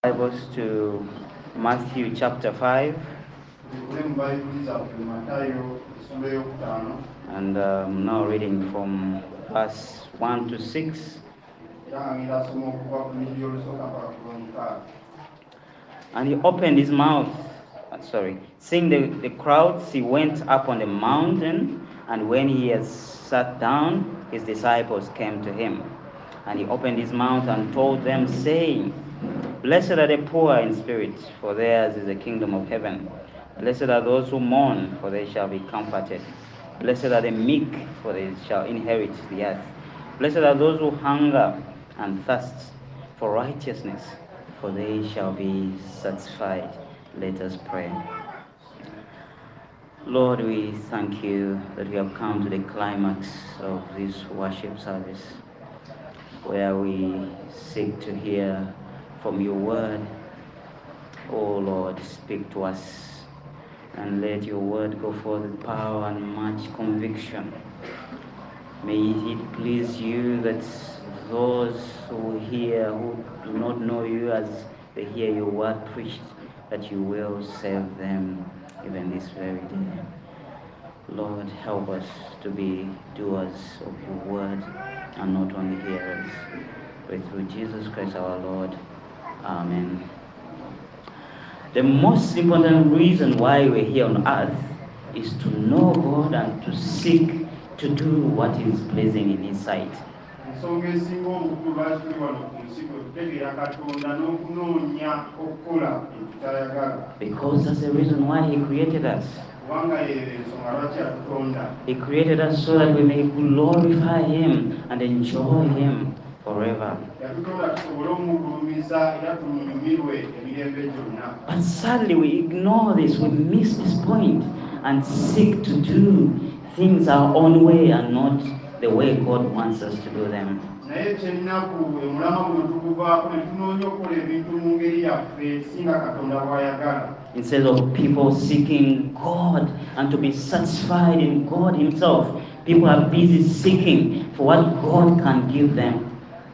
Bibles to Matthew chapter 5, and now reading from verse 1 to 6. And he opened his mouth, seeing the crowds, he went up on the mountain, and when he had sat down, his disciples came to him. And he opened his mouth and told them, saying, Blessed are the poor in spirit, for theirs is the kingdom of heaven. Blessed are those who mourn, for they shall be comforted. Blessed are the meek, for they shall inherit the earth. Blessed are those who hunger and thirst for righteousness, for they shall be satisfied. Let us pray. Lord, we thank you that we have come to the climax of this worship service, where we seek to hear from your word. Oh Lord, speak to us and let your word go forth with power and much conviction. May it please you that those who hear, who do not know you, as they hear your word preached, that you will save them even this very day. Lord, help us to be doers of your word and not only hearers. Pray through Jesus Christ our Lord. Amen. The most important reason why we're here on earth is to know God and to seek to do what is pleasing in His sight. Because that's the reason why He created us. He created us so that we may glorify Him and enjoy Him forever. But sadly, we ignore this, we miss this point, and seek to do things our own way and not the way God wants us to do them. Instead of people seeking God and to be satisfied in God Himself, people are busy seeking for what God can give them.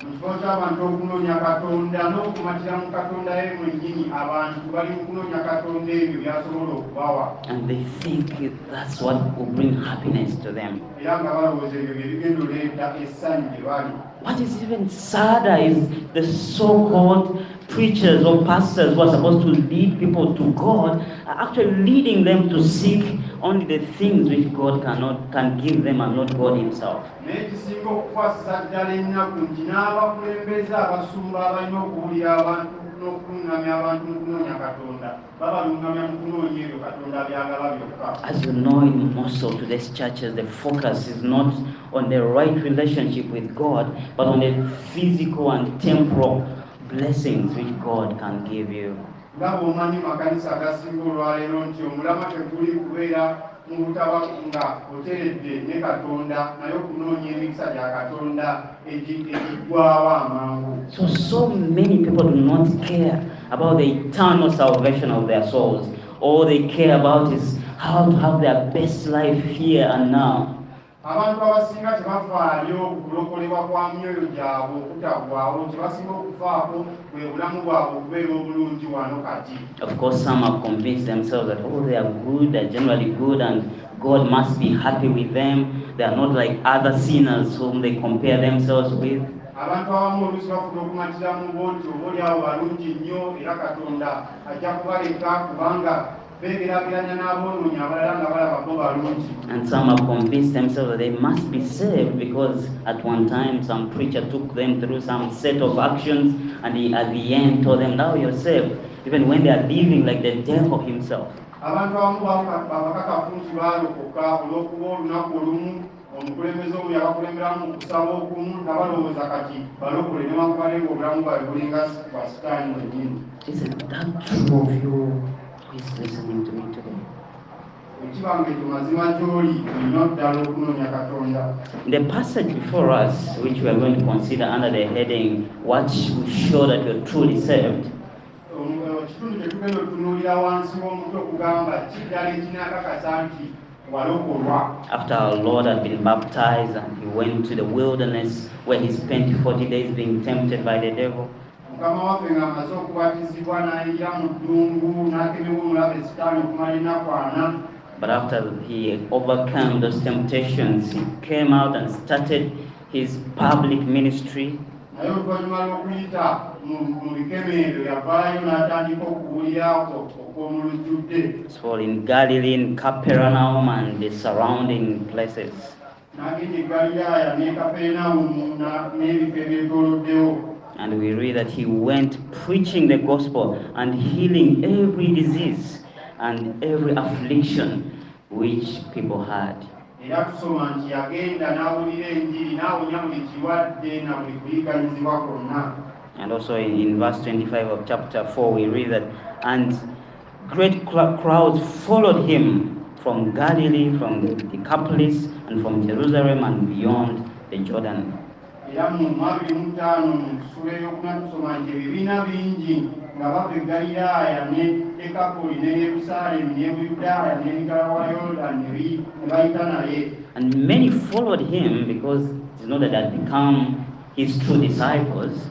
And they think that's what will bring happiness to them. What is even sadder is the so-called preachers or pastors who are supposed to lead people to God are actually leading them to seek only the things which God can give them and not God Himself. As you know, in most of today's churches, the focus is not on the right relationship with God, but on the physical and temporal blessings which God can give you. So many people do not care about the eternal salvation of their souls. All they care about is how to have their best life here and now. Of course, some have convinced themselves that they are good, they're generally good, and God must be happy with them. They are not like other sinners whom they compare themselves with. And some have convinced themselves that they must be saved because at one time some preacher took them through some set of actions and he at the end told them, now you're saved, even when they are living like the devil himself. Isn't that true of you who is listening to me today? The passage before us, which we are going to consider under the heading, what will show that you're truly saved, after our Lord had been baptized and he went to the wilderness where he spent 40 days being tempted by the devil. But after he overcame those temptations, he came out and started his public ministry. So in Galilee, in Capernaum, and the surrounding places. And we read that he went preaching the gospel and healing every disease and every affliction which people had. And also in verse 25 of chapter 4, we read that, and great crowds followed him from Galilee, from the Decapolis, and from Jerusalem and beyond the Jordan. And many followed him because you know that they had become his true disciples.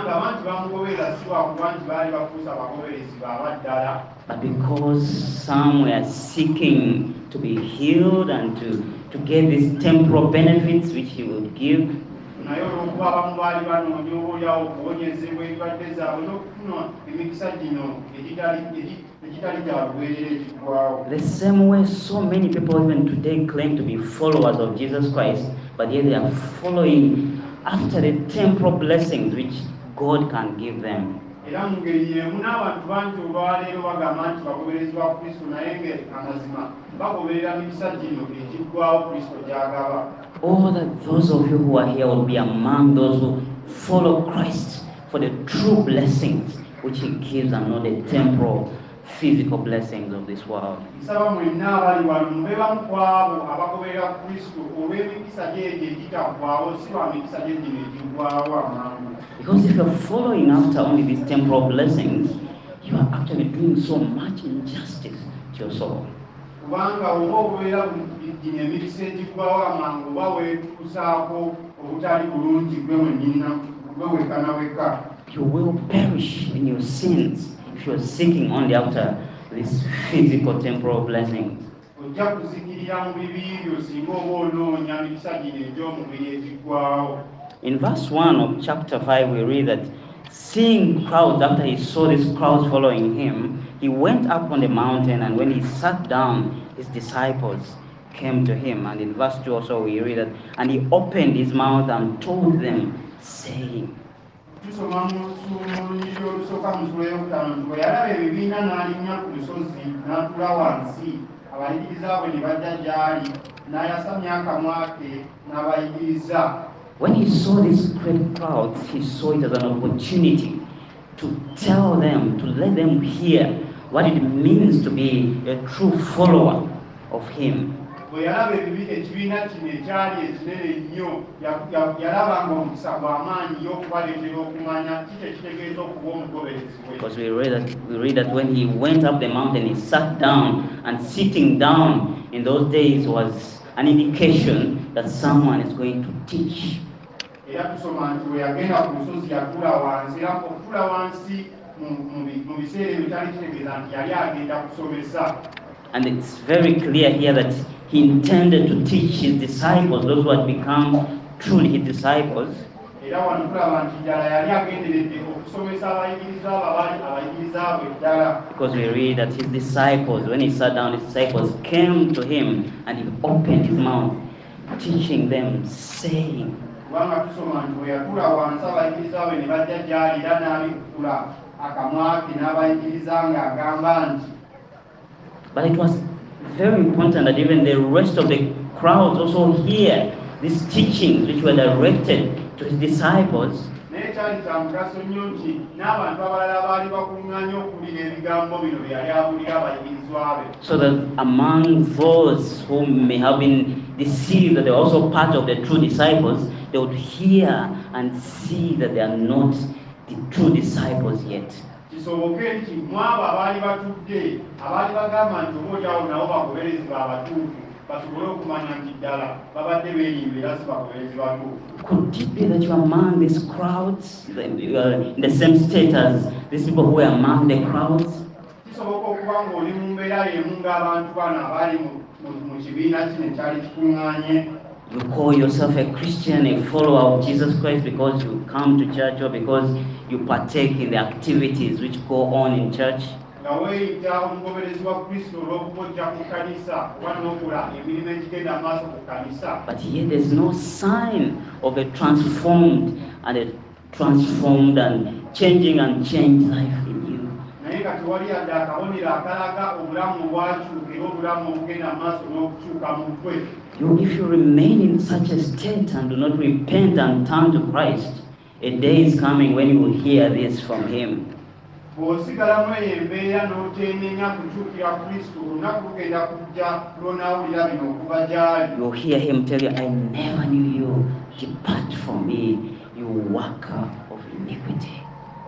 But because some were seeking to be healed and to get these temporal benefits which he would give. The same way so many people even today claim to be followers of Jesus Christ, but yet they are following after the temporal blessings which God can give them. All that those of you who are here will be among those who follow Christ for the true blessings which he gives and not the temporal physical blessings of this world. Because if you're following after only these temporal blessings, you are actually doing so much injustice to your soul. You will perish in your sins if you are seeking only after these physical temporal blessings. In verse 1 of chapter 5, we read that seeing crowds, after he saw these crowds following him, he went up on the mountain, and when he sat down, his disciples came to him. And in verse 2 also we read that, and he opened his mouth and told them, saying. When he saw these great crowds, he saw it as an opportunity to tell them, to let them hear what it means to be a true follower of him. Because we read that when he went up the mountain, he sat down, and sitting down in those days was an indication that someone is going to teach. And it's very clear here that he intended to teach his disciples, those who had become truly his disciples. Because we read that his disciples, when he sat down, his disciples came to him and he opened his mouth, teaching them, saying. But it was very important that even the rest of the crowds also hear these teachings which were directed to his disciples. So that among those who may have been deceived that they are also part of the true disciples, they would hear and see that they are not the true disciples yet. Could it be that you are among these crowds, that you are in the same state as these people who are among the crowds? You call yourself a Christian, a follower of Jesus Christ, because you come to church or because you partake in the activities which go on in church. But here there's no sign of a transformed and changing and changed life in you. If you remain in such a state and do not repent and turn to Christ, a day is coming when you will hear this from Him. You'll hear Him tell you, I never knew you. Depart from me, you worker of iniquity.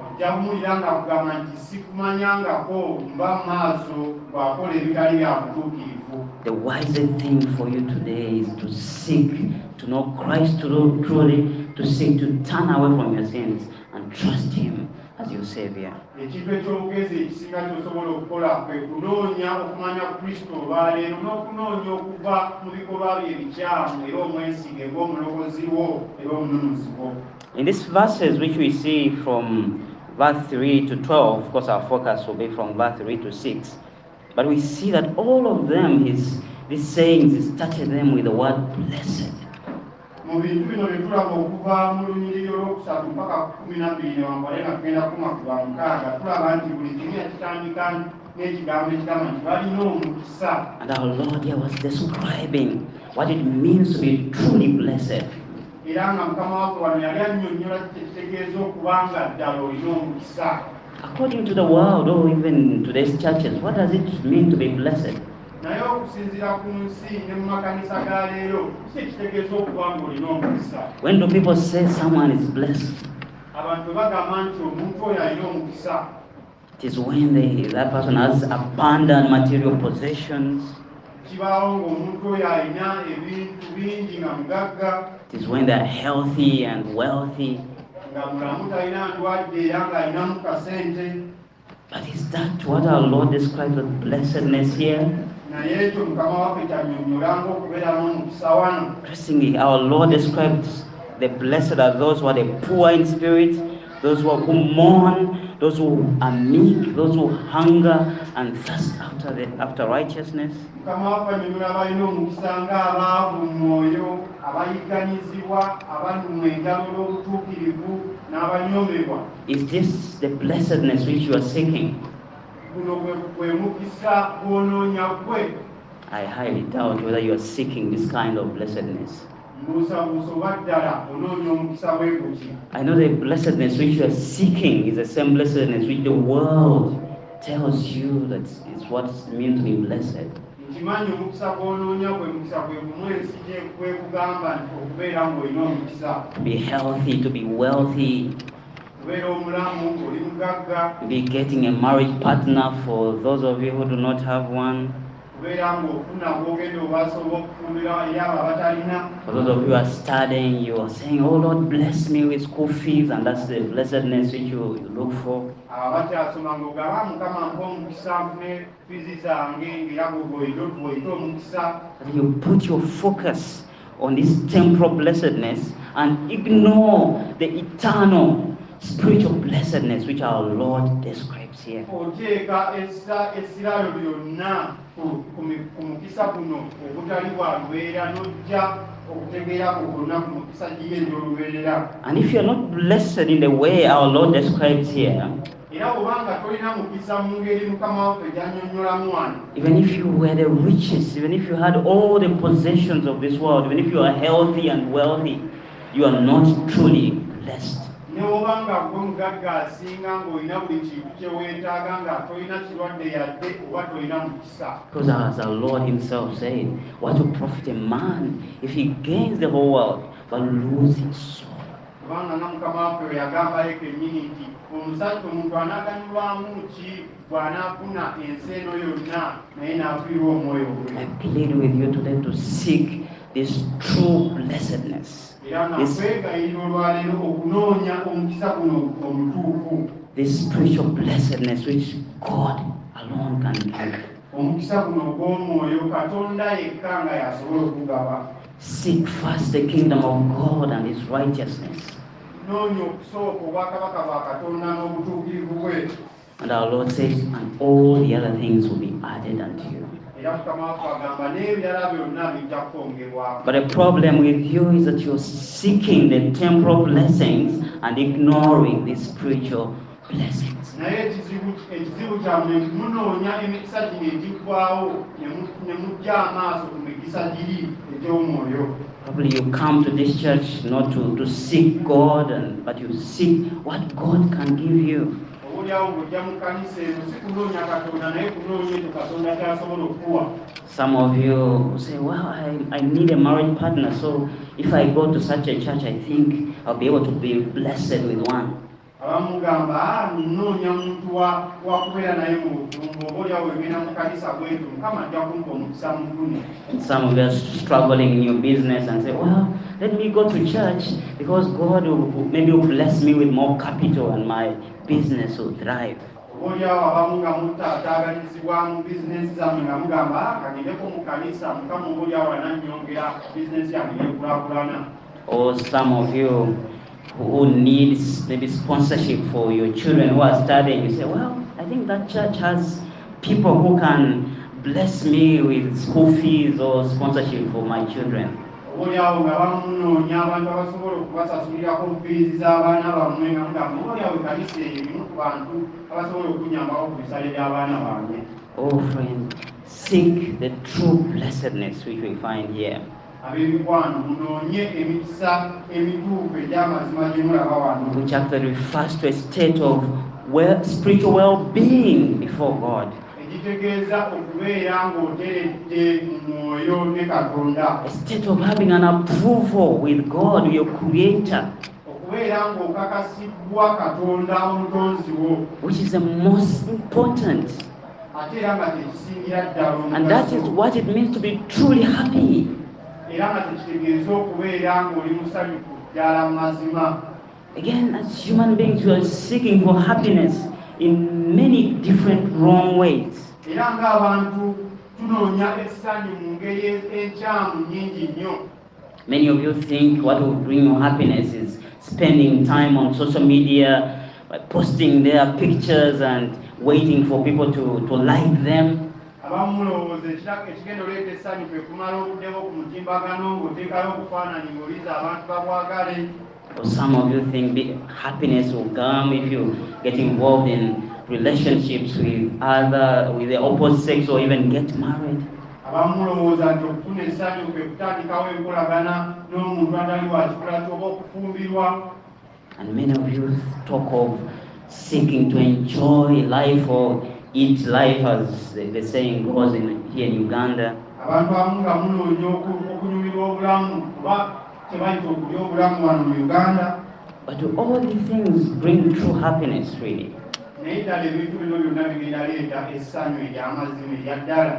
The wiser thing for you today is to seek to know Christ truly, to seek to turn away from your sins and trust Him as your Savior. In these verses which we see from verse 3 to 12, of course our focus will be from verse 3 to 6, but we see that all of them, these sayings, he started them with the word blessed. And our Lord here was describing what it means to be truly blessed. According to the world, or even today's churches, what does it mean to be blessed? When do people say someone is blessed? It is when that person has abundant material possessions. It is when they are healthy and wealthy. But is that what our Lord describes as blessedness here? Interestingly, our Lord describes the blessed as those who are the poor in spirit, those who mourn, those who are meek, those who hunger and thirst after righteousness. Is this the blessedness which you are seeking? I highly doubt whether you are seeking this kind of blessedness. I know the blessedness which you are seeking is the same blessedness which the world tells you that is what it means to be blessed. To be healthy, to be wealthy, to be getting a marriage partner for those of you who do not have one. For those of you who are studying, you are saying, oh Lord, bless me with school fees, and that's the blessedness which you look for. You put your focus on this temporal blessedness and ignore the eternal spiritual blessedness which our Lord describes here. And if you are not blessed in the way our Lord describes here, even if you were the richest, even if you had all the possessions of this world, even if you are healthy and wealthy, you are not truly blessed. Because as our Lord Himself said, what will profit a man if he gains the whole world but loses his soul? kubanga nga Mukama waffe bwe yagamba yennyini nti omusajja omuntu anaaganyulwamu ki bw'anaafuna ensi eno yonna naye n'afiirwa omwoyo gwe. I plead with you today to seek this true blessedness. Era nga kwegayirira olwaleero okunoonya omukisa guno omutuufu. This spiritual blessedness which God alone can give. Omukisa guno ogw'omwoyo Katonda yekka nga y'asobola okugaba. Seek first the kingdom of God and His righteousness. Noonya okusooka obwakabaka bwa Katonda n'obutuukirivu bwe. And our Lord says, and all the other things will be added unto you. Era Mukama waffe agamba n'ebirala byonna bijja kukwongerwako. But the problem with you is that you're seeking the temporal blessings and ignoring the spiritual blessings. Naye ekizibu kyammwe munoonya emikisa gino egiggwawo ne mujja amaaso ku mikisa giri egy'omwoyo. Probably you come to this church not to seek God, but you seek what God can give you. Obuulyawo ng'ojja mu kkanisa eno si kunoonya Katonda naye kunoonya ekyo Katonda ky'asobola okuwa. Some of you say, well, I need a marriage partner, so if I go to such a church, I think I'll be able to be blessed with one. Abamugamba nnoonya muntu wa kubeera naye mu bufumbo oboolyawo egenda mu kanisa bwetu Mukama ajja kumpa omukisa mufune. Some of you are struggling in your business and say, well, let me go to church because God will bless me with more capital and my business will thrive. Oboolyawo abamu nga mutaataaganyizibwa mu bizinesi zammwe nga mugamba kagendeko mu kanisa Mukama oboolyawo anannyongera bizinesi yange nekulaakulana. Or some of you who needs maybe sponsorship for your children who are studying, you say, well, I think that church has people who can bless me with school fees or sponsorship for my children. Oboolyawo nga bamunoonya abantu abasobola okubasasulirako fiizi z'abaana bammwe nga mugamba oboolyawo ekkanisa eyo erimu ku bantu abasobola okunyambawo ku bisale by'abaana bange. Oh friend, seek the true blessedness which we find here. Ab'emikwano munoonye emikisa emituufu egy'amazima gye mulaba wano. Which actually refers to a state of spiritual well-being before God. Ekitegeeza okubeera ng'oteredde mu mwoyo ne Katonda. A state of having an approval with God, your Creator. Okubeera ng'okakasibbwa Katonda omutonzi wo. Which is the most important. Ate era nga tekisingira ddala omugaso. And that is what it means to be truly happy. Era nga tekitegeeza okubeera ng'oli musanyufu ddala mu mazima. Again, as human beings, we are seeking for happiness in many different wrong ways. Era ng'abantu tunoonya essanyu mu ngeri enkyamu nnyingi nnyo. Many of you think what will bring you happiness is spending time on social media, posting their pictures and waiting for people to like them. Abamu mulowooza ekigenda oleeta essanyu kwe kumala obuddewo ku mutimbagano ng'oteekayo obufaananyi ng'oliza abantu babwagale. Or some of you think happiness will come if you get involved in relationships with the opposite sex or even get married. Abamu mulowooza nti okufuna essanyu kwe kutandikawo enkolagana n'omuntu atali wa kikula ky'oba okufumbirwa. And many of you talk of seeking to enjoy life or eat life, as the saying goes here in Uganda. Abantu abamu nga munoonya okunyumirwa obulamu kuba tebayita okulya obulamu wano mu Uganda. But do all these things bring true happiness, really? Naye ddala ebintu bino byonna bigenda leeta essanyu ery'amazima erya ddala.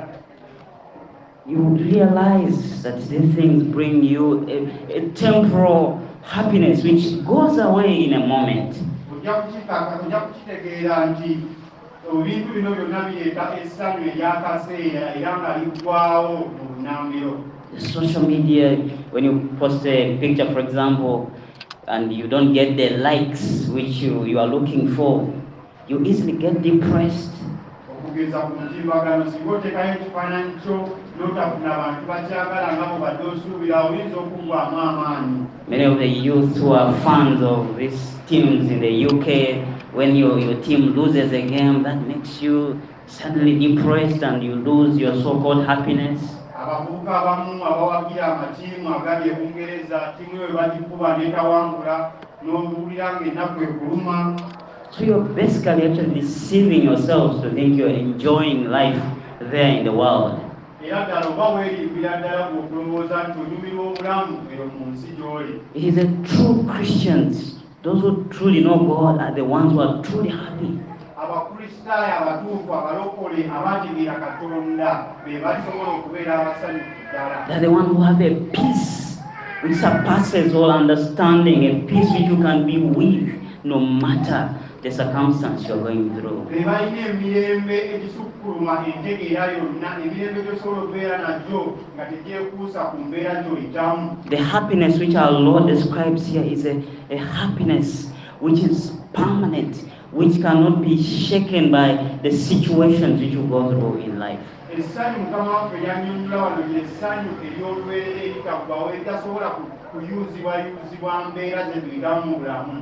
You realize that these things bring you a temporal happiness which goes away in a moment. Ojja kukitegeera nti ebintu bino byonna bireeta essanyu ery'akaseera era nga liggwaawo mu bunnambiro. Social media, when you post a picture, for example, and you don't get the likes which you are looking for, you easily get depressed. Okugeza ku mutimbagano singa oteekayo ekifaananyi kyo n'otafuna abantu bakyagala nga bwe badde osuubira oyinza okuggwaamu amaanyi. Many of the youth who are fans of these teams in the UK, when your team loses a game, that makes you suddenly depressed and you lose your so-called happiness. Abavubuka abamu abawagira amatiimu agali e Bungereza, ttiimu eyo bagikuba n'etawangula n'obuulira ng'ennaku ekuluma. So you're basically actually deceiving yourselves to think you're enjoying life there in the world. era ddala oba weerimbira ddala bw'okulowooza nti onyumirwa obulamu eyo mu nsi gy'oli. It is the true Christians, those who truly know God, are the ones who are truly happy. Abakristaayo abatuufu abalokole abategeera Katonda be balisobola okubeera abasanyufu ddala. They're the ones who have a peace which surpasses all understanding, a peace which you can be with no matter the circumstance you're going through. Be balina emirembe egisukkuluma entegeera yonna, emirembe gy'osobola okubeera nagyo nga tegyekuusa ku mbeera gy'oyitamu. The happiness which our Lord describes here is a happiness which is permanent, which cannot be shaken by the situations which you go through in life. Essanyu Mukama waffe lyannyonnyola wano ly'essanyu ery'olubeerera eritaggwawo eritasobola kuyuuzibwayuuzibwa mbeera ze tuyitamu mu bulamu.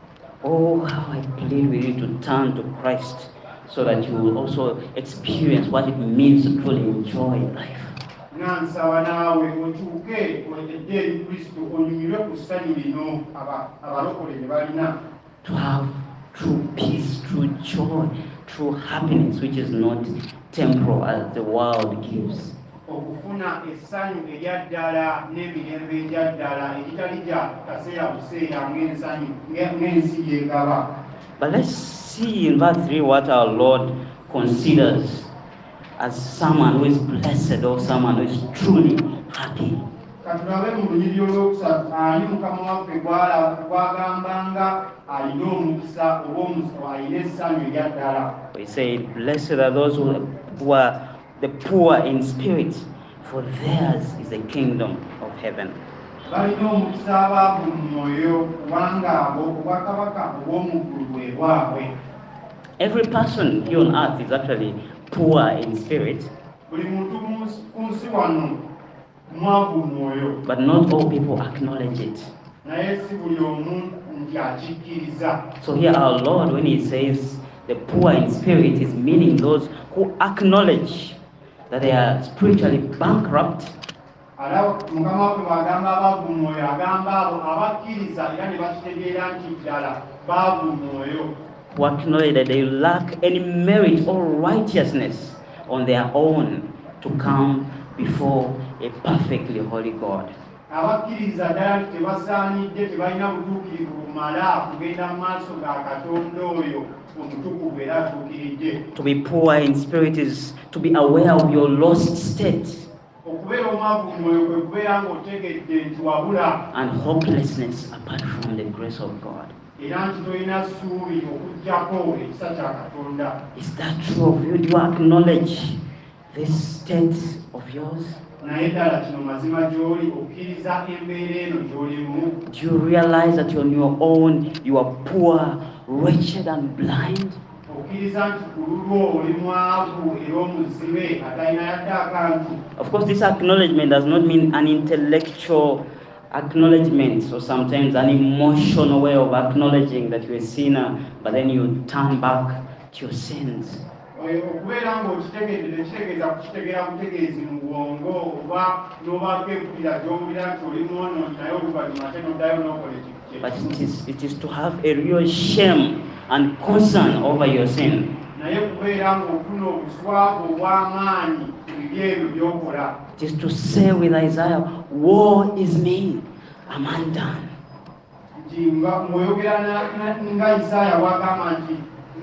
Oh, how I plead with you to turn to Christ so that you will also experience what it means to truly enjoy life. Nga nsaba naawe okyuke ojje eri Kristo onyumirwe ku ssanyu lino abalokole lye balina. To have true peace, true joy, true happiness, which is not temporal as the world gives. Okufuna essanyu erya ddala n'emirembe egya ddala egitali gya kaseera buseera ng'ensi yeegaba. But let's see in verse 3 what our Lord considers as someone who is blessed or someone who is truly happy. Katulabe mu lunyiriri olwokusatu ani Mukama waffe gw'agambanga alina omukisa oba alina essanyu erya ddala. He said, blessed are those who are the poor in spirit, for theirs is the kingdom of heaven. Balina omukisa abaavu mu mwoyo kubanga abo obwakabaka obw'omu ggulu bwe bwabwe. Every person here on earth is actually poor in spirit, Buli muntu ku nsi wano mwavu mu mwoyo, but not all people acknowledge it. naye si buli omu nti akikkiriza. So here our Lord, when he says the poor in spirit, is meaning those who acknowledge that they are spiritually bankrupt, Ala Mukama waffe bw'agamba abaavu mu mwoyo agamba abo abakkiriza era ne bakitegeera nti ddala baavu mu mwoyo, who acknowledge that they lack any merit or righteousness on their own to come before a perfectly holy God. abakkiriza ddala nti tebasaanidde tebalina butuukirivu bumala kugenda mu maaso ga Katonda oyo omutukuvu era atuukiridde. To be poor in spirit is to be aware of your lost state Okubeera omwavu mu mwoyo kwe kubeera ng'otegedde nti wabula and hopelessness apart from the grace of God. era nti tolina ssuubi okuggyako ekisa kya Katonda. Is that true of you? Do you acknowledge this state of yours? Naye ddala kino mazima gy'oli okkiriza embeera eno gy'olimu. Do you realize that on your own you are poor, wretched and blind? Okkiriza nti ku lulwo oli mwavu era omuzibe atalina yadde akantu. Of course, this acknowledgement does not mean an intellectual acknowledgement or sometimes an emotional way of acknowledging that you're a sinner, but then you turn back to your sins. Okubeera ng'okitegedde tekitegeeza kukitegeera butegeezi mu bwongo oba n'obaako empulira gy'owulira nti oli mwonoonyi naye oluvannyuma ate n'oddayo n'okola ekintu But it is to have a real shame and concern over your sin. naye kubeera ng'ofuna obuswavu obw'amaanyi ku bibi ebyo by'okola. It is to say with Isaiah, woe is me, I'm undone. Nti ng'oyogera nga Isaaya bw'agamba nti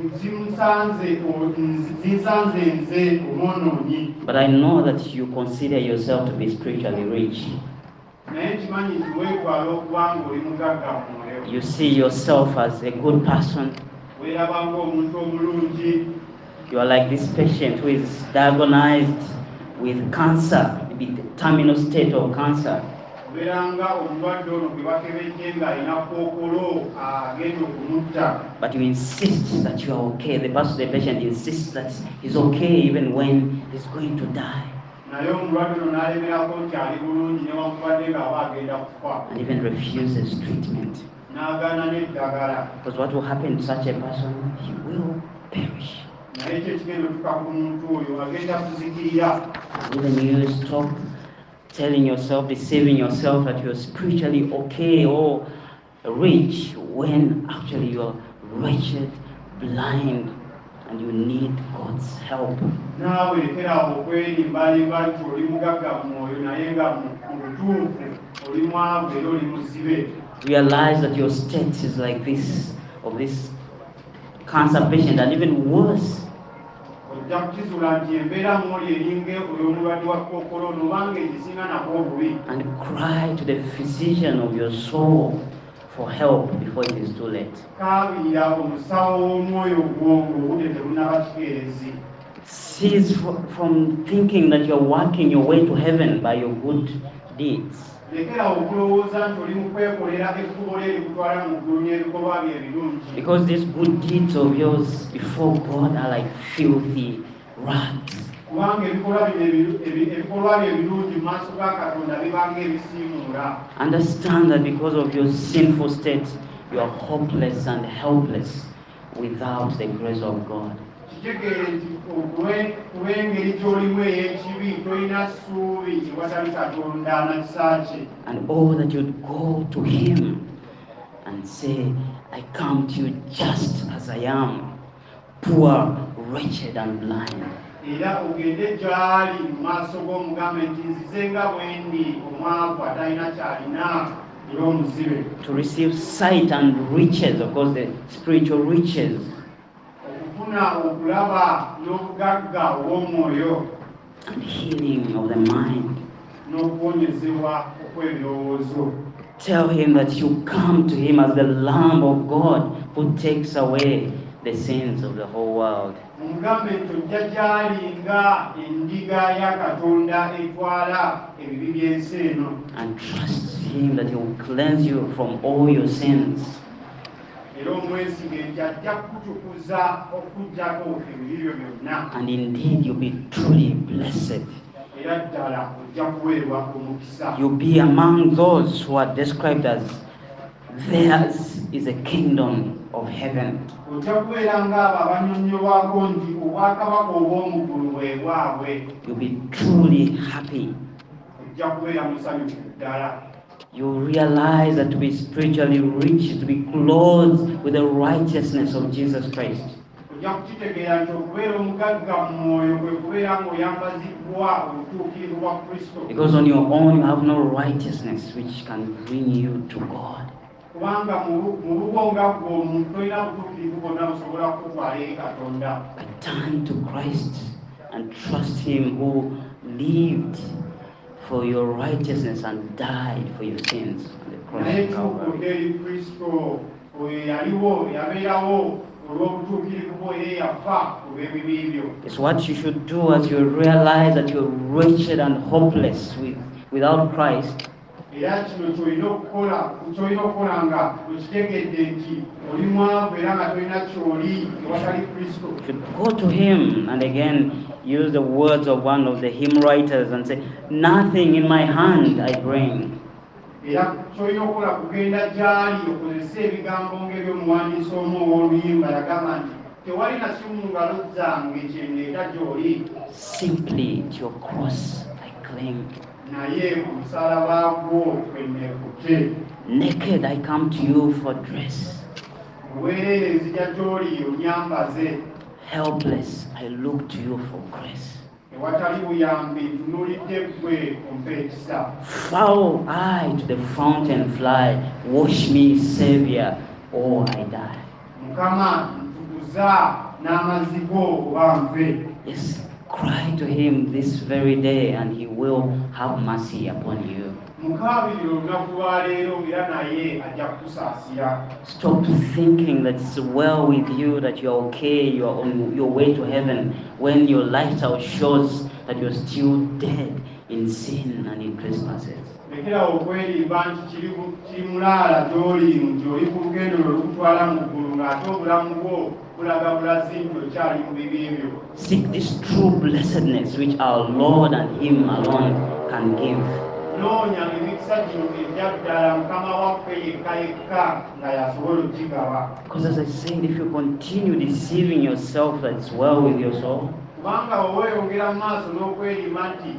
zinsanze nze omwonoonyi. But I know that you consider yourself to be spiritually rich. Naye nkimanyi nti weetwala okuba ng'oli mugagga mu mwoyo. You see yourself as a good person. Weeraba ng'omuntu omulungi. You are like this patient who is diagnosed with cancer, maybe the terminal state of cancer. Obeera nga omulwadde ono gwe bakebejje ng'alina kkookolo agenda okumutta. But you insist that you are okay. The patient insists that he's okay even when he's going to die. Naye omulwadde ono n'alemerako nti ali bulungi newankubadde ng'aba agenda kufa. And even refuses treatment. N'agaana n'eddagala. Because what will happen to such a person? He will perish. Naye ekyo ekigenda okutuuka ku muntu oyo agenda kuzikirira. Even you stop telling yourself, deceiving yourself that you're spiritually okay or rich when actually you're wretched, blind, and you need God's help. naawe lekerawo okwerimbalimba nti oli mugagga mu mwoyo naye nga mu butuufu oli mwavu era oli muzibe. Realize that your state is like this, of this cancer patient, and even worse. Ojja kukizuula nti embeera mwoli eringa ey'omulwadde wa kkookolo nobanga egisinga nako obubi. And cry to the physician of your soul for help before it is too late. Kaabirira omusawo w'omwoyo gw'ogwo obudde tebunnaba kikeerezi. Cease from thinking that you're working your way to heaven by your good deeds. Lekerawo okulowooza nti oli mu kwekolera ekkubo lye likutwala mu ggulu n'ebikolwa bye ebirungi. Because these good deeds of yours before God are like filthy rags. Kubanga ebikolwa bye ebirungi mu maaso ga Katonda bibanga ebisiimuula. Understand that because of your sinful state, you are hopeless and helpless without the grace of God. Kitegeere nti olw'engeri gy'olimu ey'ekibi tolina ssuubi ewatali Katonda na kisa kye. And oh, that you'd go to Him and say, I come to you just as I am, poor, wretched and blind. Era ogende gy'ali mu maaso g'omugambe nti nzize nga bwe ndi omwavu atalina ky'alina era omuzibe. To receive sight and riches, of course, the spiritual riches. Okufuna okulaba n'obugagga obw'omwoyo. And healing of the mind. N'okuwonyezebwa okw'ebirowoozo. Tell Him that you come to Him as the Lamb of God who takes away the sins of the whole world. Omugambe nti ojja gy'ali nga endiga ya Katonda etwala ebibi by'ensi eno. And trust Him that He will cleanse you from all your sins. Era omwesige nti ajja kukutukuza okuggyako ebibi byo byonna. And indeed you'll be truly blessed. Era ddala ojja kuweebwa omukisa. You'll be among those who are described as theirs is a kingdom of heaven. Ojja kubeera ng'abo abannyonnyolwako nti obwakabaka obw'omu ggulu bwe bwabwe. You'll be truly happy. Ojja kubeera musanyufu ddala. You realize that to be spiritually rich, to be clothed with the righteousness of Jesus Christ. Ojja kukitegeera nti okubeera omugagga mu mwoyo kwe kubeera ng'oyambazibbwa obutuukirivu bwa Kristo. Because on your own you have no righteousness which can bring you to God. Kubanga mu lubonga gw'omuntu tolina butuukirivu bwonna busobola kukutwala eri Katonda. But turn to Christ and trust Him who lived for your righteousness and died for your sins on the cross Naye of Calvary. tuukodde eri Kristo oyo yaliwo yabeerawo olw'obutuukirivu bwe era yafa olw'ebibi byo. It's what you should do as you realize that you're wretched and hopeless without Christ. Era kino ky'olina okukola nga okitegedde nti oli mwavu era nga tolina ky'oli ewatali Kristo. You should go to Him and again use the words of one of the hymn writers and say, nothing in my hand I bring. Era ky'olina okukola kugenda gy'ali okozesa ebigambo ng'ebyomuwandiisi omu ow'oluyimba yagamba nti tewali na kimu mu ngalo zange kye ndeeta gy'oli. Simply to your cross I cling. Naye ku musalaba gwo kwe neekutte. Naked I come to you for dress. Buweerere nzija gy'oli onyambaze. Helpless I look to you for grace. Ewatali buyambi ntunuulidde ggwe ompe ekisa. Foul I to the fountain fly, wash me, Savior, or I die. Mukama ntukuza n'amazzi go oba nve. Yes, cry to Him this very day and He will have mercy upon you. Mukaabirire olunaku lwa leero era naye ajja kukusaasira. Stop thinking that it's well with you, that you're okay, you're on your way to heaven, when your lifestyle shows that you're still dead in sin and in trespasses. Lekerawo okwerimba nti kiri mulaala gy'oli nti oli ku lugendo lwe lukutwala mu ggulu ng'ate obulamu bwo bulaga bulazi nti okyali mu bibi byo. Seek this true blessedness which our Lord and Him alone can give. Noonya emikisa gino egya ddala Mukama waffe yekka nga yasobola okigaba. Because as I said, if you continue deceiving yourself that it's well with your soul, Kubanga weeyongera mu maaso n'okwerimba nti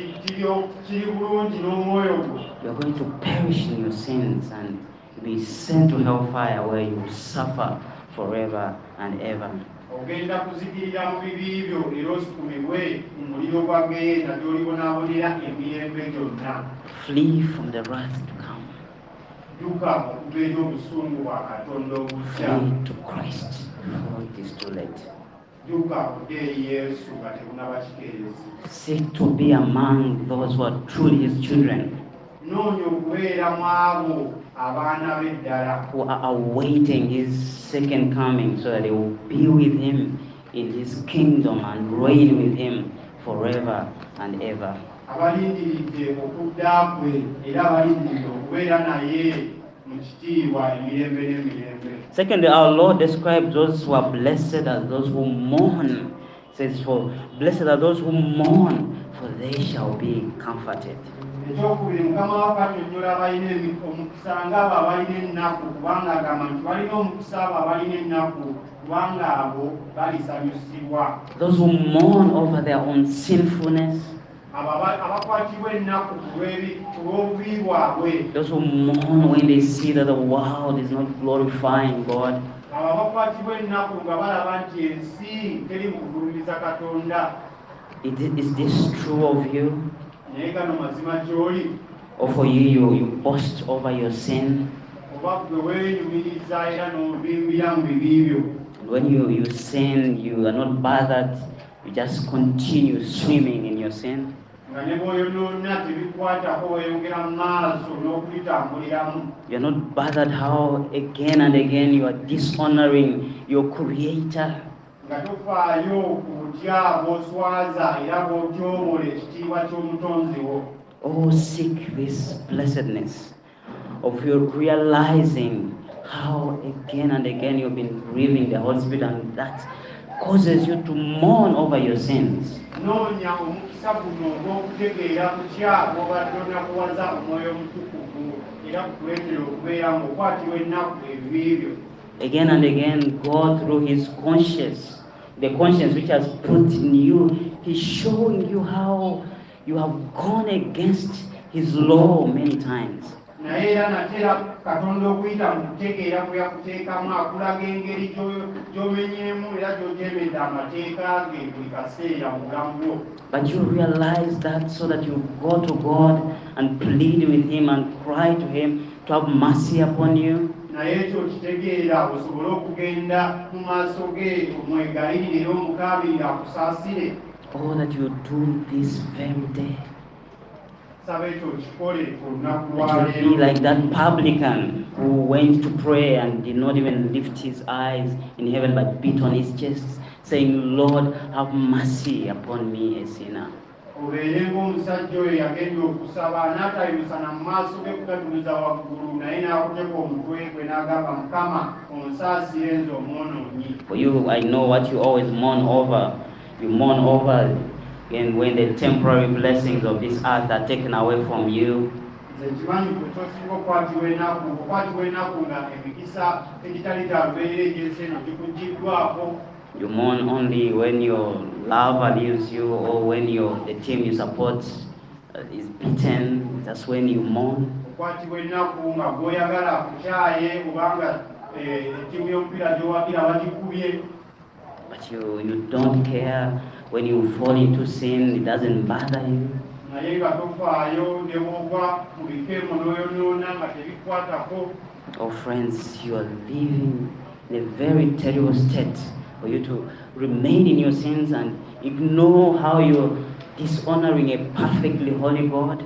kiri bulungi n'omwoyo gwo, you're going to perish in your sins and be sent to hellfire where you will suffer forever and ever. ogenda kuzikirira mu bibi byo era osikumibwe mu muliro gwa Geena gy'olibonaabonera emirembe gyonna. Flee from the wrath to come. Dduka okuva eri obusungu bwa Katonda obujja. Flee to Christ before it is too late. Dduka odde eri Yesu nga tebunnaba kikeerezi. Seek to be among those who are truly his children, Noonya okubeera mu abo abaana be ddala who are awaiting his second coming so that they will be with him in his kingdom and reign with him forever and ever. abalindiridde okudda kwe era abalindiridde okubeera naye mu kitiibwa emirembe n'emirembe. Secondly, our Lord describes those who are blessed as those who mourn. It says, "For blessed are those who mourn, for they shall be comforted." Ekyokubiri, Mukama waffe annyonnyola abalina omukisa ng'abo abalina ennaku kubanga agamba nti balina omukisa abo abalina ennaku kubanga abo balisanyusibwa. Those who mourn over their own sinfulness, abakwatibwa ennaku ku lw'obubi bwabwe. those who mourn when they see that the world is not glorifying God, abo abakwatibwa ennaku nga balaba nti ensi teri mu kugulumiza Katonda. is this true of you? Naye gano mazima gy'oli, Or for you boast over your sin? oba gwe weenyumiriza era n'obimbira mu bibi byo. And when you sin, you are not bothered, you just continue swimming in your sin? Nga ne bw'oyonoona tebikwatako weeyongera mu maaso n'okubitambuliramu. You are not bothered how again and again you are dishonoring your Creator? Nga tofaayo ku butya bw'oswaza era bw'otyobola ekitiibwa ky'omutonzi wo. Oh, seek this blessedness of your realizing how again and again you've been grieving the Holy Spirit, and that causes you to mourn over your sins. Noonya omukisa guno ogw'okutegeera kutya bw'obadde onakuwaza Omwoyo Omutukuvu era kukuleetera okubeera ng'okwatibwa ennaku ebibi byo. Again and again, God, through his conscience, the conscience which has put in you, he's showing you how you have gone against his law many times. Naye era natera Katonda okuyita mu kutegeera kwe yakuteekamu akulaga engeri gy'omenyeemu era gy'ojeemedde amateeka ge buli kaseera mu bulamu bwo. But you realize that so that you go to God and plead with him and cry to him to have mercy upon you. Naye ekyo kitegeera osobole okugenda mu maaso ge omwegalirire era omukaabirire akusaasire. Oh, that you do this very day. Saba ekyo kikole olunaku That you be like that publican who went to pray and did not even lift his eyes in heaven but beat on his chest, saying, "Lord, have mercy upon me, a sinner." obeere ng'omusajja oyo yagenda okusaba n'atayimusana mu maaso ge kugatumiza waggulu naye n'akuteka omutwe gwe n'agamba Mukama onsaasire nze omwonoonyi. For you, I know what you always mourn over. You mourn over and when the temporary blessings of this earth are taken away from you. Nze nkimanyi gwe tosinga okwatibwa ennaku nga emikisa egitali gya lubeerera egy'ensi eno gikuggyiddwako. You mourn only when your lover leaves you or when the team you support is beaten. That's when you mourn. Okwatibwa ennaku nga gw'oyagala akukyaye obanga ettiimu y'omupiira gy'owagira bagikubye. But you don't care when you fall into sin, it doesn't bother you. Naye nga tofaayo ne bw'ogwa mu bikeemo n'oyonoona nga tebikwatako. Oh friends, you are living in a very terrible state for you to remain in your sins and ignore how you're dishonoring a perfectly holy God.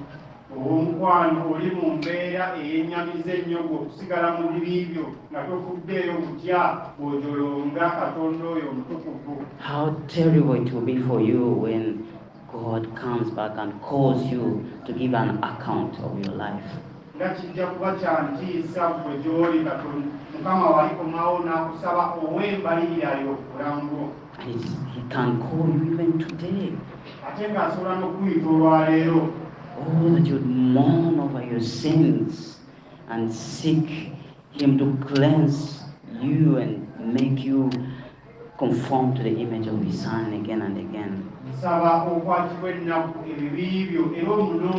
Omukwano oli mu mbeera ey'ennyamiza ennyo gwe okusigala mu bibi byo nga tofuddeeyo butya bw'ojolonga Katonda oyo omutukuvu. How terrible it will be for you when God comes back and calls you to give an account of your life. Nga kijja kuba kya ntiisa gwe gy'oli Katonda Mukama walikomawo n'akusaba ow'embalirira y'obulamu bwo. And he can call you even today. Ate ng'asobola n'okuyita olwaleero. Oh, that you'd mourn over your sins and seek him to cleanse you and make you conform to the image of his son again and again. Saba okwatibwa ennaku ebibi byo era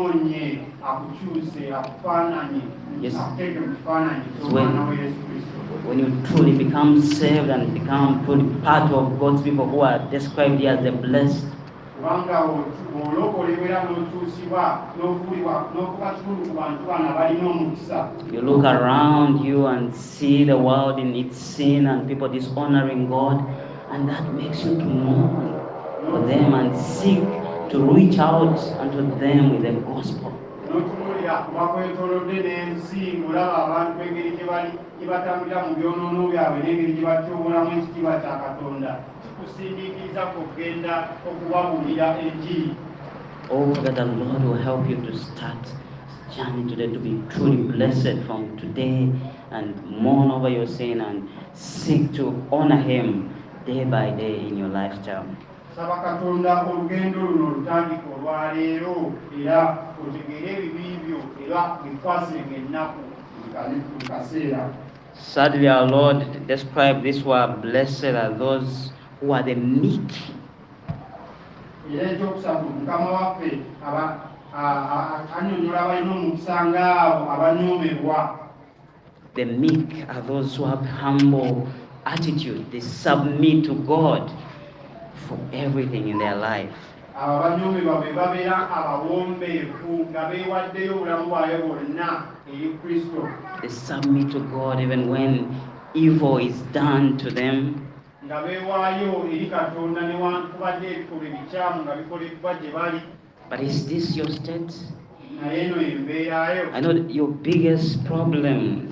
omunoonye akukyuse akufaananye akuteeke mu kifaananyi ky'omwana we Yesu Kristo. when you truly become saved and become truly part of God's people who are described here as the blessed, kubanga olokolebera n'otuusibwa n'ofuuka kitundu ku bantu bano abalina omukisa. you look around you and see the world in its sin and people dishonoring God, and that makes you to mourn for them and seek to reach out unto them with the gospel. N'otunuulira bakwetoolodde n'ensi ng'olaba abantu engeri gye batambulira mu byonoono byabwe n'engeri gye batyobolamu ekitiibwa kya Katonda, kikusindiikiriza okugenda okubabuulira enjiri. Oh, that the Lord will help you to start this journey today to be truly blessed from today and mourn over your sin and seek to honor Him day by day in your lifestyle. Saba Katonda olugendo luno lutandika olwaleero era otegeere ebibi byo era bikwasirenga ennaku mu kaseera. Sadly, our Lord described this word, blessed are those who are the meek. Era ekyokusatu Mukama waffe annyonnyola abalina omukisa ng'abo abanyoomebwa. The meek are those who have humble attitude. They submit to God for everything in their life. Abo abanyoomebwa be babeera abawombeefu nga beewaddeyo obulamu bwabwe bwonna eri Kristo. They submit to God even when evil is done to them. Nga beewaayo eri Katonda newankubadde ebikolwa ebikyamu nga bikoleddwa gye bali. But is this your state? Naye eno embeerayo. I know that your biggest problem,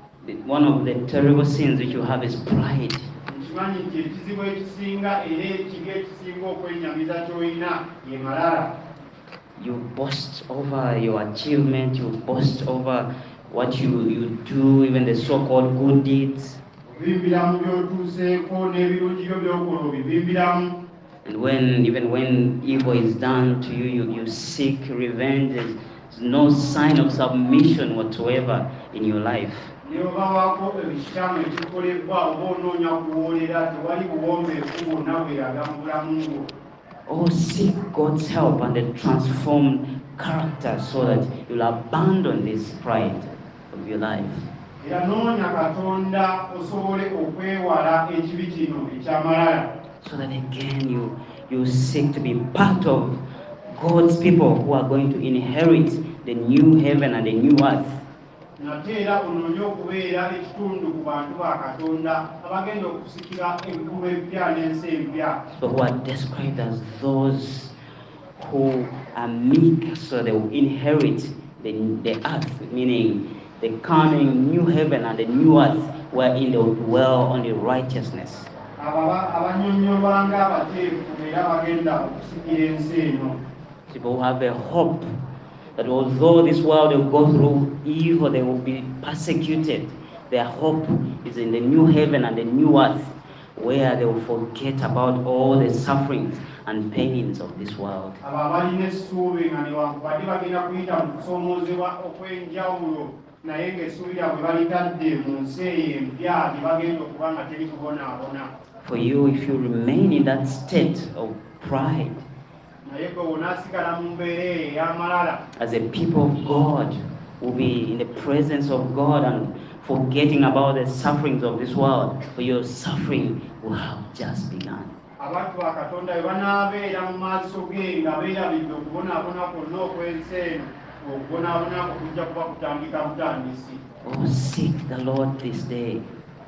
one of the terrible sins which you have is pride. Nkimanyi nti ekizibu ekisinga era ekibi ekisinga okwenyamiza ky'olina ye malala. You boast over your achievement, you boast over what you do, even the so-called good deeds. Obimbira mu by'otuuseeko n'ebirungi byo by'okola obibimbiramu. And even when evil is done to you, you seek revenge. There's no sign of submission whatsoever in your life. Ne obawaako ekikyamu ekikolebbwa oba onoonya kuwoolera tewali buwombeefu bwonna bweraga mu bulamu bwo. Oh, seek God's help and a transformed character so that you'll abandon this pride of your life. Era noonya Katonda osobole okwewala ekibi kino ekyamalala. So that again you seek to be part of God's people who are going to inherit the new heaven and the new earth. Nate era onoonye okubeera ekitundu ku bantu ba Katonda abagenda okusikira ebikubo ebipya n'ensi empya. So who are described as those who are meek, so they will inherit the earth, meaning the coming new heaven and the new earth wherein they will dwell on the righteousness. Abannyonnyolwa ng'abateefu era bagenda okusikira ensi eno. People who have a hope that although this world will go through evil, they will be persecuted. Their hope is in the new heaven and the new earth, where they will forget about all the sufferings and pains of this world. Abo abalina essuubi nga newankubadde bagenda kuyita mu kusoomoozebwa okw'enjawulo naye ng'essuubi lyabwe balitadde mu nsi eyo empya gye bagenda okuba nga teri kubonaabona. For you, if you remain in that state of pride, naye gwe onaasigala mu mbeera eyo ey'amalala, as a people of God, will be in the presence of God and forgetting about the sufferings of this world, for your suffering will have just begun. Abantu ba Katonda bwe banaabeera mu maaso ge nga beerabidde okubonaabona kwonna okw'ensi eno, okubonaabona kwo kujja kuba kutandika butandisi. Oh, seek the Lord this day.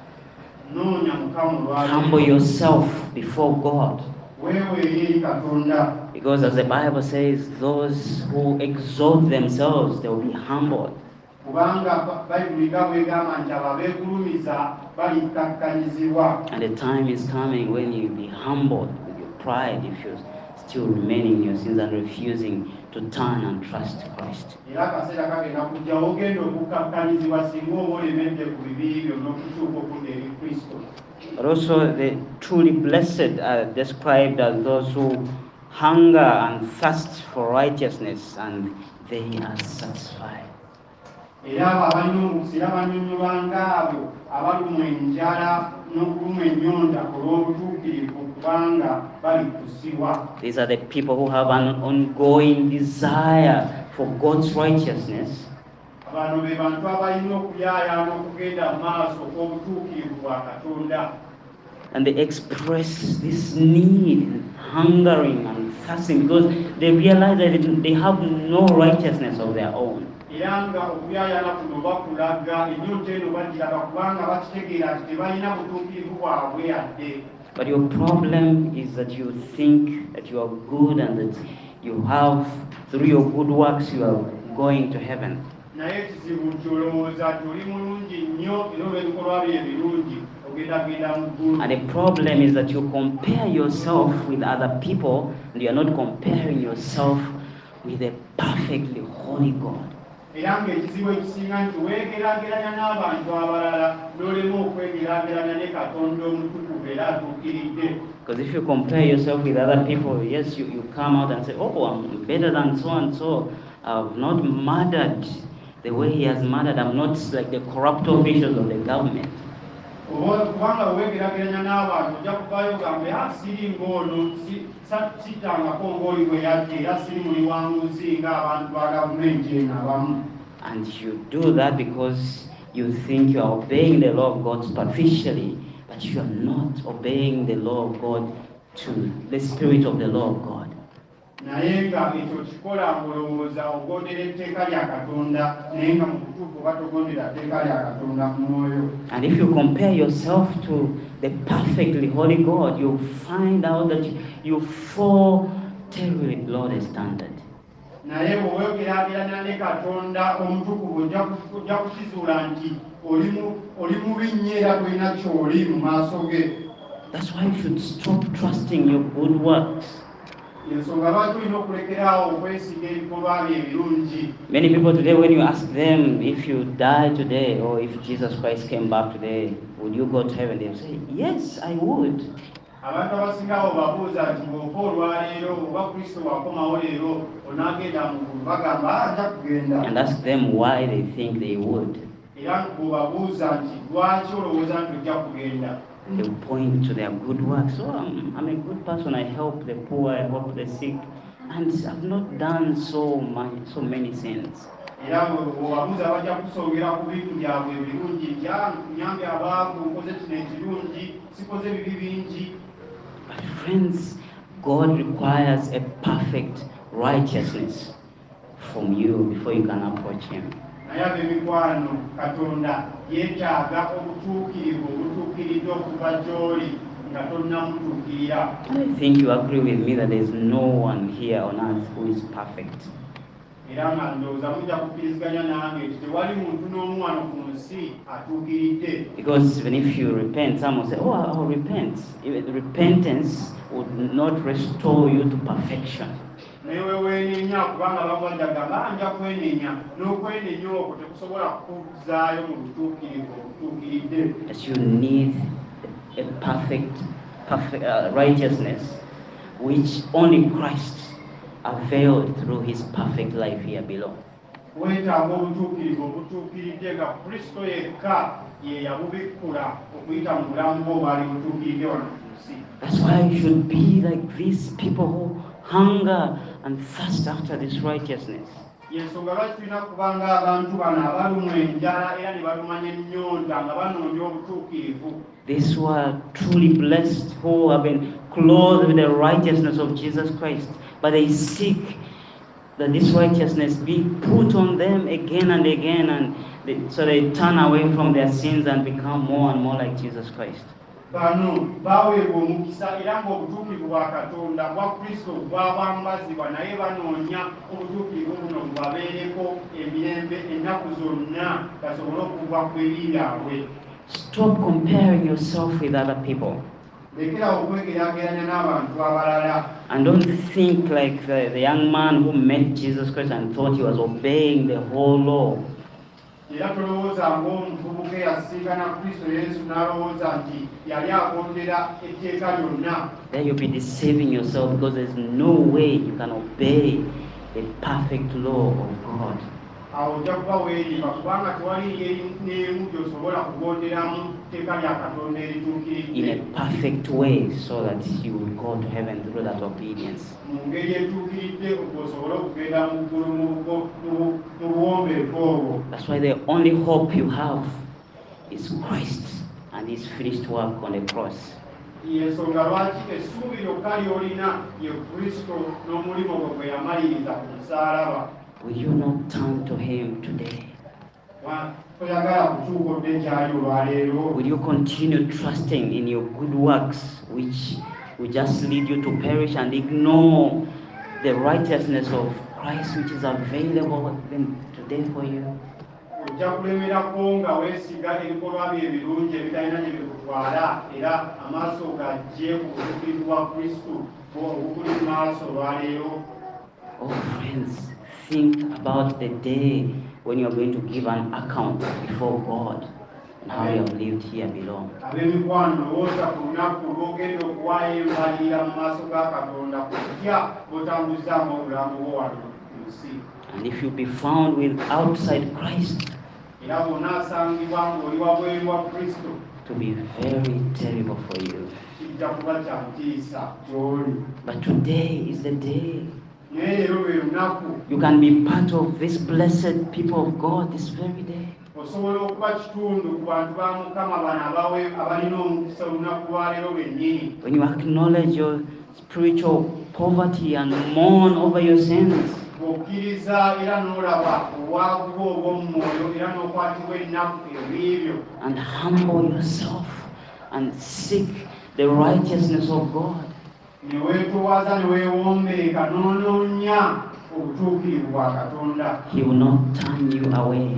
Noonya Mukama olwaleero. Humble yourself before God. Weeweeye eri Katonda. Because as the Bible says, those who exalt themselves, they will be humbled. Kubanga Bayibuli nga bw'egamba nti abo abeegulumiza balikkakkanyizibwa. And the time is coming when you'll be humbled with your pride if you're still remaining in your sins and refusing to turn and trust Christ. Era akaseera kagenda kujjawo ogenda okukkakkanyizibwa singa oba olemedde ku bibi byo n'okukyuka okudda eri Kristo. But also the truly blessed are described as those who hunger and thirst for righteousness, and they are satisfied. Era abo abalina omukisa era bannyonnyola ng'abo abalumwa enjala n'okulumwa ennyonta olw'obutuukirivu kubanga bali kusibwa. These are the people who have an ongoing desire for God's righteousness. Abantu be bantu abalina okuyayaana okugenda mu maaso ok'obutuukirivu bwa Katonda. And they express this need, hungering and thirsting, because they realize that they have no righteousness of their own. Era nga okuyayaana kuno bakulaga ennyonta eno bagiraga kubanga bakitegeera nti tebalina butuukirivu bwabwe yadde. But your problem is that you think that you are good and that you have, through your good works, you are going to heaven. Naye ekizibu nti olowooza nti oli mulungi nnyo era olw'ebikolwa bye ebirungi ogendagenda mu ggulu. And the problem is that you compare yourself with other people and you are not comparing yourself with a perfectly holy God. Era ng'ekizibu ekisinga nti weegeraageranya n'abantu abalala n'olema okwegeraageranya ne Katonda omutukuvu era atuukiridde. Because if you compare yourself with other people, yes, you come out and say, oh, I'm better than so and so. I've not murdered the way he has murdered. I'm not like the corrupt officials of the government. Kubanga weegeraageranya n'abantu ojja kuvaayo ogambe siri ng'ono sitangako ng'oli bwe yadde era siri muliwanguzi ng'abantu ba gavumenti eno abamu. And you do that because you think you are obeying the law of God superficially, but you are not obeying the law of God to the spirit of the law of God. Naye nga ekyo kikola ng'olowooza ogondera etteeka lya Katonda naye nga mu butuufu oba togondera tteeka lya Katonda mu mwoyo. And if you compare yourself to the perfectly holy God, you'll find out that you fall terribly below the standard. Naye bw'oweegeraageranya ne Katonda omutukuvu ojja kukizuula nti oli mubi nnyo era tolina ky'oli mu maaso ge. That's why you should stop trusting your good works. Ensonga lwaki olina okulekeraawo okwesiga ebikolwa bye ebirungi. Many people today, when you ask them if you die today or if Jesus Christ came back today, would you go to heaven? They'll say, yes, I would. Abantu abasingawo babuuza nti bw'ofa olwaleero oba Kristo wakomawo leero onaagenda mu ggulu bagamba nja kugenda. And ask them why they think they would. Era bw'obabuuza nti lwaki olowooza nti ojja kugenda. They will point to their good works. So I'm a good person. I help the poor. I help the sick, and I've not done so many sins. Era bw'obabuuza bajja kusongera ku bintu byabwe ebirungi nti nyambye abaavu nkoze kino ekirungi sikoze bibi bingi. But friends, God requires a perfect righteousness from you before you can approach Him. Naye ab'emikwano Katonda yeetaaga obutuukiridde okuva gy'oli nga tonnamutuukirira. I think you agree with me that there is no one here on earth who is perfect. Era nga ndowooza mujja kukkiriziganya nange nti tewali muntu n'omu wano ku nsi atuukiridde. Because even if you repent, some will say, oh, I'll repent. Even repentance would not restore you to perfection. Naye weenenya kubanga bagwajja gamba nja kwenenya n'okwenenya okwo tekusobola kukuzaayo mu butuukirivu obutuukiridde. As you need a perfect righteousness, which only Christ availed through His perfect life here below. Weetaaga obutuukirivu obutuukiridde nga Kristo yekka ye yabubikkula okuyita mu bulamu bwo bwali butuukiridde wano ku nsi. That's why you should be like these people who hunger and thirst after this righteousness. Yensonga lwaki tulina kubanga abantu bano abalumwa enjala era ne balumanya ennyonta nga banoonya obutuukirivu. These who are truly blessed, who have been clothed with the righteousness of Jesus Christ, but they seek that this righteousness be put on them again and again, and so they turn away from their sins and become more and more like Jesus Christ. Bano baweebwa omukisa era ng'obutuukirivu bwa Katonda bwa Kristo bwabambazibwa naye banoonya obutuukirivu buno bubabeereko emirembe ennaku zonna basobole okugwa ku ebibi byabwe. Stop comparing yourself with other people. Lekerawo okwegeraageranya n'abantu abalala. And don't think like the young man who met Jesus Christ and thought he was obeying the whole law. Era tolowooza ng'omuvubuka eyasisinkana Kristo Yesu n'alowooza nti yali agondera etteeka lyonna. Then you'll be deceiving yourself because there's no way you can obey the perfect law of God. awo ojja kuba weeriba kubanga tewali ngeri n'emu gy'osobola kugonderamu tteeka lya Katonda in erituukiridde a perfect way so that you will go to heaven through that obedience. mu ngeri etuukiridde osobole okugenda mu ggulu mu buwombeefu obwo. That's why the only hope you have is Christ and his finished work on the cross. Yensonga lwaki essuubi lyokka ly'olina ye Kristo n'omulimu gwe gwe yamaliriza ku musaalaba. Will you not turn to him today? Toyagala kukyuka odde gy'ali olwaleero? Will you continue trusting in your good works, which will just lead you to perish, and ignore the righteousness of Christ, which is available even today for you? Ojja kulemerako nga weesiga ebikolwa bye ebirungi ebitalina gye bikutwala, era amaaso gajje ku butuukirivu bwa Kristo obukuli mu maaso olwaleero. Oh friends, think about the day when you are going to give an account before God and how you have lived here below. Ab'emikwano lowooza ku lunaku lw'ogenda okuwaayo embalirira mu maaso ga Katonda kutya bw'otambuzaamu obulamu bwo wano ku nsi. And if you be found with outside Christ, Era bw'onaasangibwa ng'oli wabweru wa Kristo, to be very terrible for you. kijja kuba kya ntiisa gy'oli. But today is the day. Naye leero lwe lunaku You can be part of this blessed people of God this very day. osobola okuba kitundu ku bantu ba Mukama bano abalina omukisa olunaku lwaleero lwennyini. When you acknowledge your spiritual poverty and mourn over your sins, Bw'okkiriza era n'olaba obwavu bwo obw'omu mwoyo era n'okwatibwa ennaku ebyo and humble yourself and seek the righteousness of God, ne weetoowaza ne weewombeeka n'onoonya obutuukirivu bwa Katonda, he will not turn you away.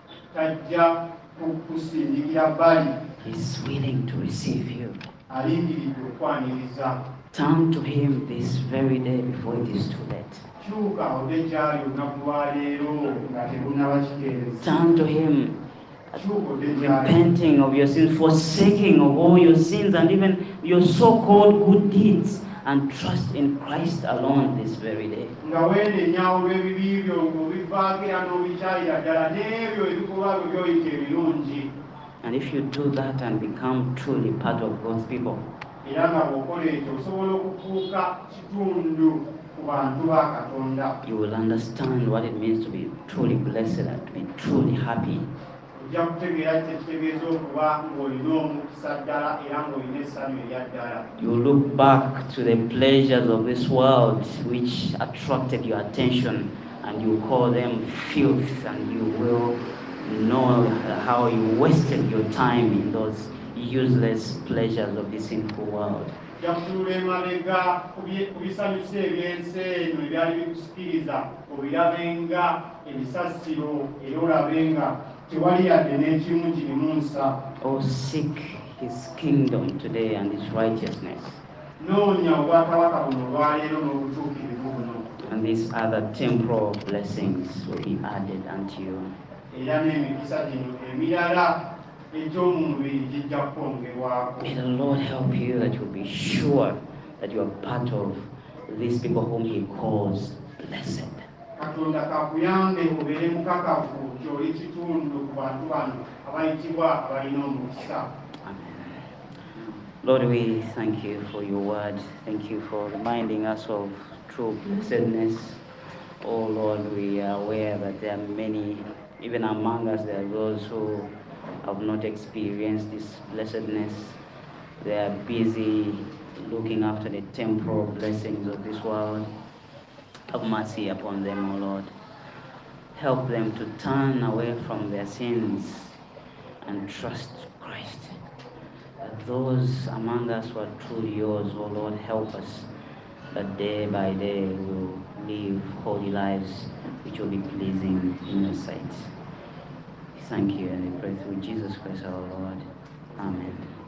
tajja kusindikira bbali, He's willing to receive you. alindiridde okwaniriza. Turn to him this very day before it is too late. Kyuka odde gy'ali olunaku lwaleero nga terunnaba kikeerezi. Turn to him, Kyuka odde gy'ali repenting of your sins, forsaking of all your sins and even your so-called good deeds, and trust in Christ alone this very day. nga weenenya olw'ebibi byo ng'obivaako era n'obikyalira ddala n'ebyo ebikolwa byo by'oyita ebirungi. And if you do that and become truly part of God's people, Era nga bw'okola ekyo osobola okufuuka kitundu ku bantu ba Katonda. you will understand what it means to be truly blessed and to be truly happy. Ojja kutegeera kitegeeza okuba ng'olina omukisa ddala era ng'olina essanyu erya ddala. You look back to the pleasures of this world which attracted your attention and you call them filth, and you will know how you wasted your time in those useless pleasures of this sinful world. Ojja kutunula emabega ku bisanyusa eby'ensi eno ebyali bikusikiriza, obirabenga ebisasiro era olabenga tewali yadde n'ekimu kirimu nsa. Oh, seek his kingdom today and his righteousness, Noonya obwakabaka buno olwaleero n'obutuukirivu buno, and these other temporal blessings will be added unto you. era n'emikisa gino emirala egy'omubiri gijja kwongerwako. May the Lord help you that you'll be sure that you are part of these people whom he calls blessed. Katonda kakuyambe obeere mukakafu nti oli kitundu ku bantu bano abayitibwa abalina omukisa. Amen. Lord, we thank you for your word. Thank you for reminding us of true blessedness. Oh Lord, we are aware that there are many, even among us, there are those who have not experienced this blessedness. They are busy looking after the temporal blessings of this world. Have mercy upon them, O Lord. Help them to turn away from their sins and trust Christ. That those among us who are truly yours, O Lord, help us that day by day we will live holy lives which will be pleasing in your sight. Thank you, and we pray through Jesus Christ our Lord. Amen.